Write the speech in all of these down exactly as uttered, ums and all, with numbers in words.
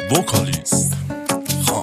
وکالیست خان.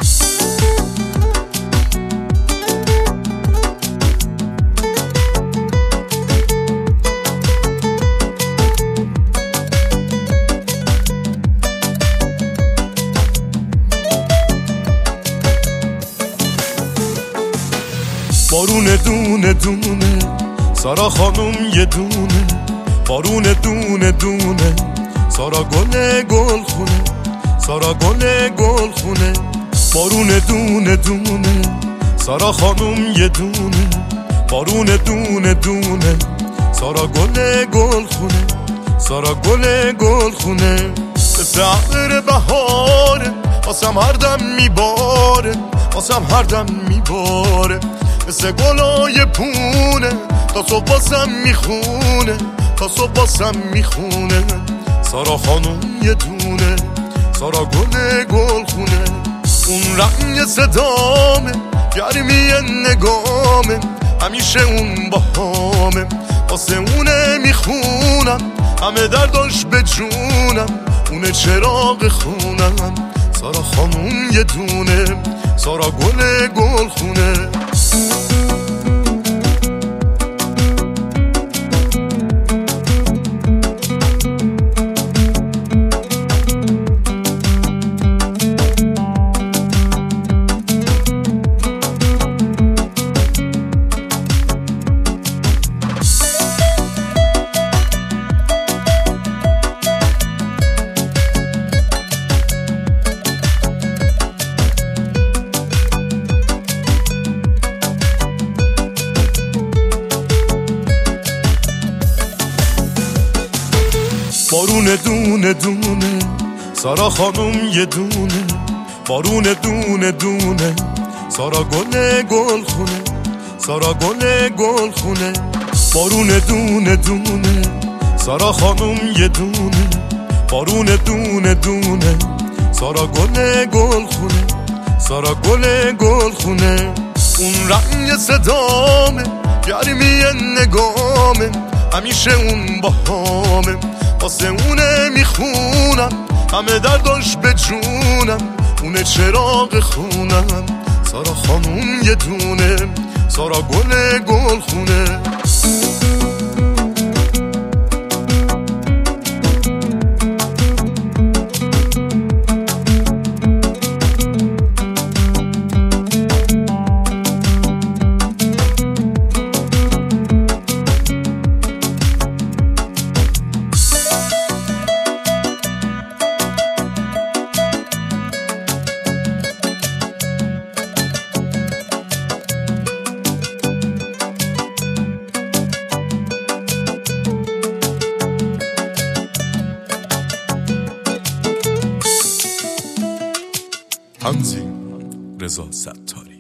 بارون دونه دونه سارا خانم یه دونه، بارون دونه دونه سارا گل گل خونه، سارا گل گل خونه. بارون دونه دونه سارا خانم یه دونه، بارون دونه دونه سارا گل گل خونه، سارا گل گل خونه. سحر بهاره واسم هر دم میباره، واسم هر دم میباره، مثل گلای پونه تا صبح واسم میخونه، تا صبح واسم میخونه. سارا خانم یه دونه، سارا گل گل خونه. اون رنگ صدامه، گرمی نگامه، همیشه اون باهامه، واسه اونه میخونم، همه درداش به جونم، اونه چراغ خونم. سارا خانم یه دونه، سارا گل گل خونه. بارون دونه دونه سارا خانم یه دونه، بارون دونه دونه سارا گل گل خونه، سارا گل گل خونه. بارون دونه دونه سارا خانم یه دونه، بارون دونه دونه سارا گل گل خونه، سارا گل گل خونه. اون رنگ صدامه، گرمی نگامه، همیشه اون باهامه، واسه اونه میخونم، همه درداش به جونم، اونه چراغ خونم. سارا خانم یه دونه، سارا گل گل خونه. تنظیم رضا ستاری.